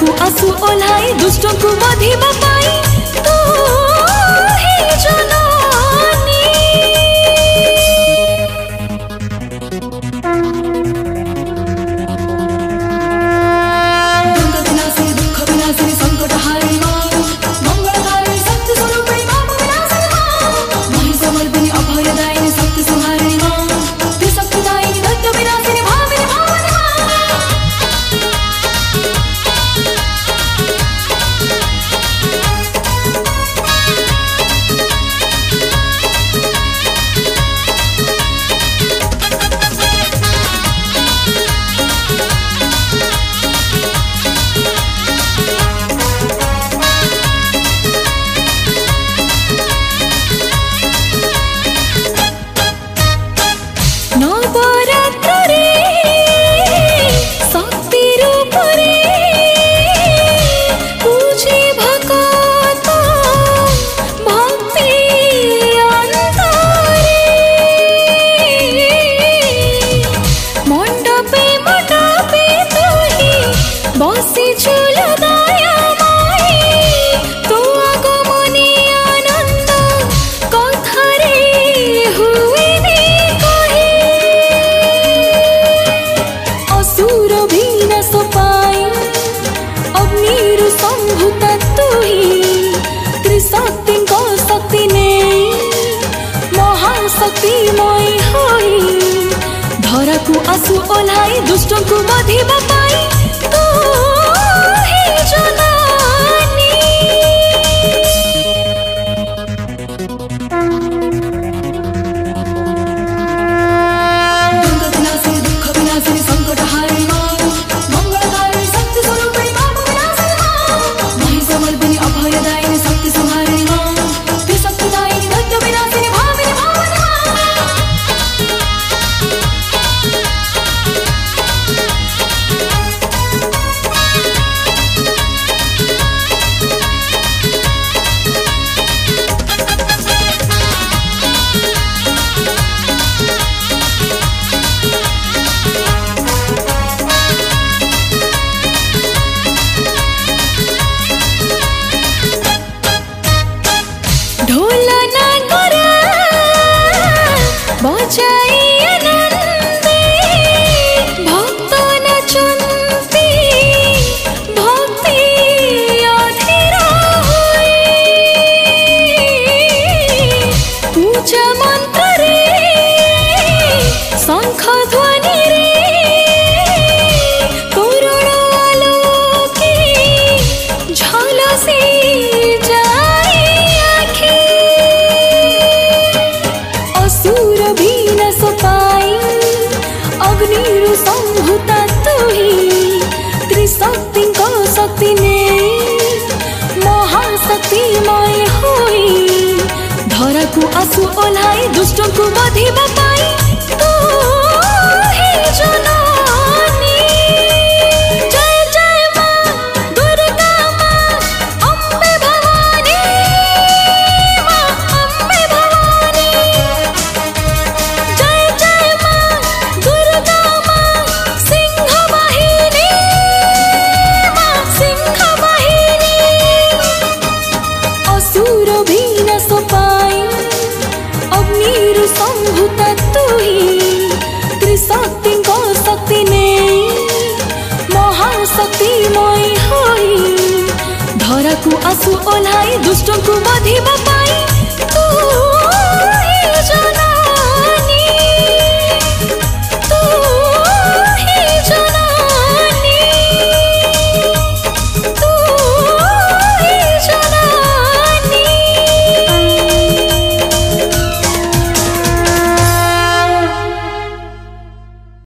धराकू आसु ओल्हाई दुष्ट को बधिबा पाई तू ही जननी। दुख विनाशिनी संकट हारिणी मां मंगलकारिणी सत्य स्वरूपिणी मां विनाशिनी मां महिषमर्दिनी अभयदायिनी सत्य संहारिणी मां त्रिशक्तिदायिनी दैत्य विनाशिनी भामिनी भावनी धराकू आसु ओल्हाई दुष्ट को बधिबा पाई तू ही जननी। दुख विनाशिनी संकट हारिणी मां मंगलकारिणी सत्य स्वरूपिणी मां विनाशिनी मां महिषमर्दिनी अभयदायिनी सत्य संहारिणी मां त्रिशक्तिदायिनी दैत्य विनाशिनी भामिनी भावनी धराकू आसु ओल्हाई दुष्ट को बधिबा पाई तू ही जननी। जय जय मां दुर्गा मां अम्बे भवानी मां अम्बे भवानी। जय जय मां दुर्गा मां सिंह वाहिनी मां सिंह वाहिनी। असुर विनाश पाई अग्निरु संभूता तू ही त्रिशक्ति को शक्ति ने महाशक्तिमय होई धराकू आसु ओल्हाई दुष्ट को बधिबा पाई तू